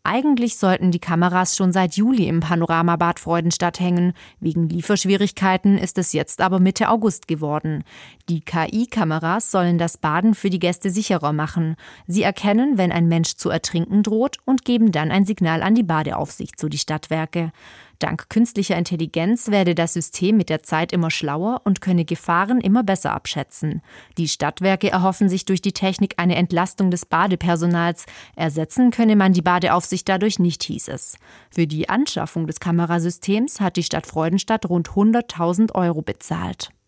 Eigentlich sollten die Kameras schon seit Juli im Panoramabad Freudenstadt hängen. Wegen Lieferschwierigkeiten ist es jetzt aber Mitte August geworden. Die KI-Kameras sollen das Baden für die Gäste sicherer machen. Sie erkennen, wenn ein Mensch zu ertrinken droht und geben dann ein Signal an die Badeaufsicht, so die Stadtwerke. Dank künstlicher Intelligenz werde das System mit der Zeit immer schlauer und könne Gefahren immer besser abschätzen. Die Stadtwerke erhoffen sich durch die Technik eine Entlastung des Badepersonals. Ersetzen könne man die Badeaufsicht dadurch nicht, hieß es. Für die Anschaffung des Kamerasystems hat die Stadt Freudenstadt rund 100.000 € bezahlt.